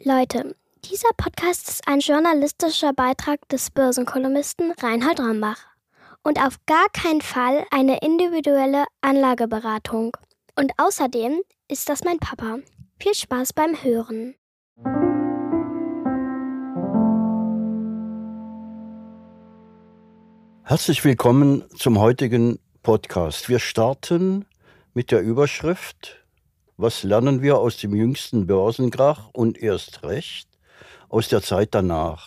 Leute, dieser Podcast ist ein journalistischer Beitrag des Börsenkolumnisten Reinhold Rombach und auf gar keinen Fall eine individuelle Anlageberatung. Und außerdem ist das mein Papa. Viel Spaß beim Hören. Herzlich willkommen zum heutigen Podcast. Wir starten mit der Überschrift: Was lernen wir aus dem jüngsten Börsenkrach und erst recht aus der Zeit danach?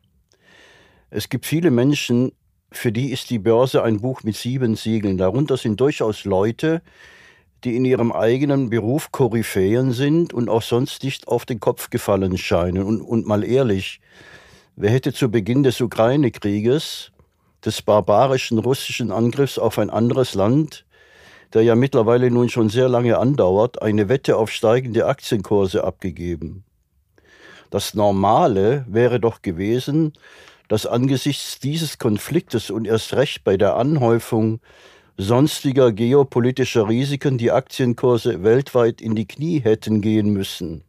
Es gibt viele Menschen, für die ist die Börse ein Buch mit 7 Siegeln. Darunter sind durchaus Leute, die in ihrem eigenen Beruf Koryphäen sind und auch sonst nicht auf den Kopf gefallen scheinen. Und mal ehrlich, wer hätte zu Beginn des Ukraine-Krieges, des barbarischen russischen Angriffs auf ein anderes Land, der ja mittlerweile nun schon sehr lange andauert, eine Wette auf steigende Aktienkurse abgegeben? Das Normale wäre doch gewesen, dass angesichts dieses Konfliktes und erst recht bei der Anhäufung sonstiger geopolitischer Risiken die Aktienkurse weltweit in die Knie hätten gehen müssen.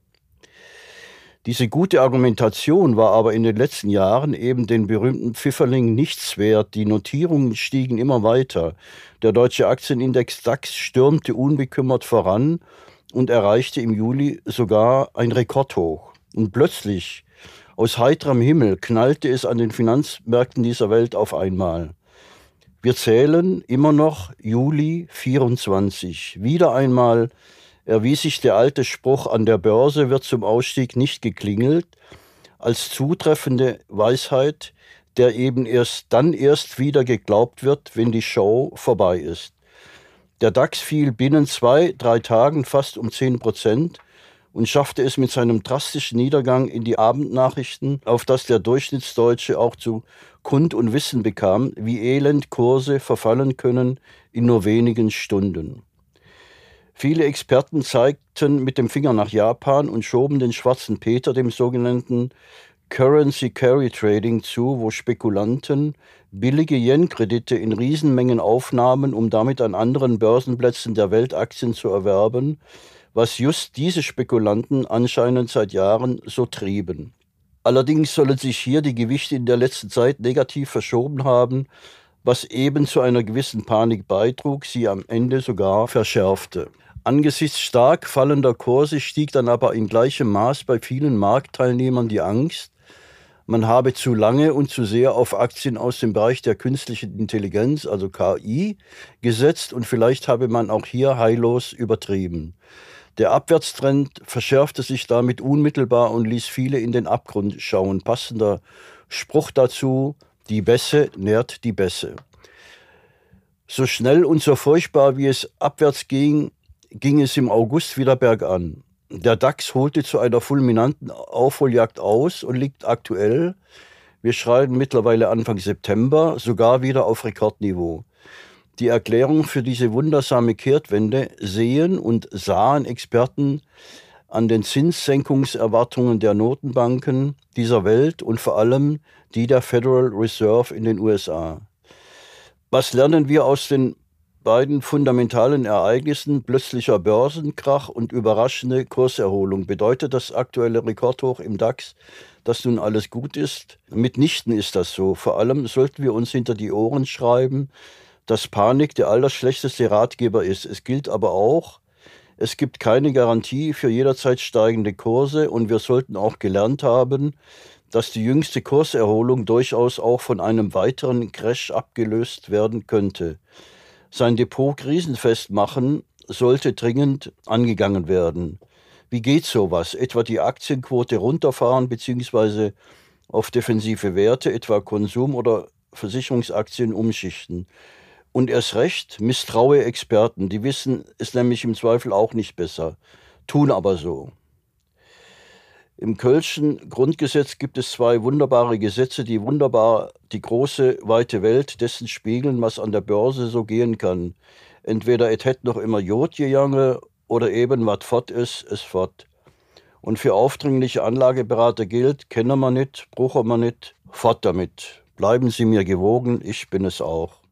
Diese gute Argumentation war aber in den letzten Jahren eben den berühmten Pfifferling nichts wert. Die Notierungen stiegen immer weiter. Der deutsche Aktienindex DAX stürmte unbekümmert voran und erreichte im Juli sogar ein Rekordhoch. Und plötzlich, aus heiterem Himmel, knallte es an den Finanzmärkten dieser Welt auf einmal. Wir zählen immer noch Juli 24. Wieder einmal erwies sich der alte Spruch, an der Börse wird zum Ausstieg nicht geklingelt, als zutreffende Weisheit, der eben erst wieder geglaubt wird, wenn die Show vorbei ist. Der DAX fiel binnen 2-3 Tagen fast um 10% und schaffte es mit seinem drastischen Niedergang in die Abendnachrichten, auf das der Durchschnittsdeutsche auch zu Kund und Wissen bekam, wie elend Kurse verfallen können in nur wenigen Stunden. Viele Experten zeigten mit dem Finger nach Japan und schoben den schwarzen Peter dem sogenannten Currency Carry Trading zu, wo Spekulanten billige Yen-Kredite in Riesenmengen aufnahmen, um damit an anderen Börsenplätzen der Welt Aktien zu erwerben, was just diese Spekulanten anscheinend seit Jahren so trieben. Allerdings sollen sich hier die Gewichte in der letzten Zeit negativ verschoben haben, was eben zu einer gewissen Panik beitrug, sie am Ende sogar verschärfte. Angesichts stark fallender Kurse stieg dann aber in gleichem Maß bei vielen Marktteilnehmern die Angst, man habe zu lange und zu sehr auf Aktien aus dem Bereich der künstlichen Intelligenz, also KI, gesetzt und vielleicht habe man auch hier heillos übertrieben. Der Abwärtstrend verschärfte sich damit unmittelbar und ließ viele in den Abgrund schauen. Passender Spruch dazu: Die Bässe nährt die Bässe. So schnell und so furchtbar wie es abwärts ging, ging es im August wieder bergan. Der DAX holte zu einer fulminanten Aufholjagd aus und liegt aktuell, wir schreiben mittlerweile Anfang September, sogar wieder auf Rekordniveau. Die Erklärung für diese wundersame Kehrtwende sehen und sahen Experten an den Zinssenkungserwartungen der Notenbanken dieser Welt und vor allem die der Federal Reserve in den USA. Was lernen wir aus den beiden fundamentalen Ereignissen, plötzlicher Börsenkrach und überraschende Kurserholung? Bedeutet das aktuelle Rekordhoch im DAX, dass nun alles gut ist? Mitnichten ist das so. Vor allem sollten wir uns hinter die Ohren schreiben, dass Panik der allerschlechteste Ratgeber ist. Es gilt aber auch, es gibt keine Garantie für jederzeit steigende Kurse und wir sollten auch gelernt haben, dass die jüngste Kurserholung durchaus auch von einem weiteren Crash abgelöst werden könnte. Sein Depot krisenfest machen sollte dringend angegangen werden. Wie geht sowas? Etwa die Aktienquote runterfahren bzw. auf defensive Werte, etwa Konsum- oder Versicherungsaktien umschichten. Und erst recht misstraue Experten, die wissen es nämlich im Zweifel auch nicht besser, tun aber so. Im Kölschen Grundgesetz gibt es 2 wunderbare Gesetze, die wunderbar die große, weite Welt dessen spiegeln, was an der Börse so gehen kann. Entweder et het noch immer Jod gejange oder eben wat fort ist, es fort. Und für aufdringliche Anlageberater gilt, kennen wir nicht, brauchen wir nicht, fort damit. Bleiben Sie mir gewogen, ich bin es auch.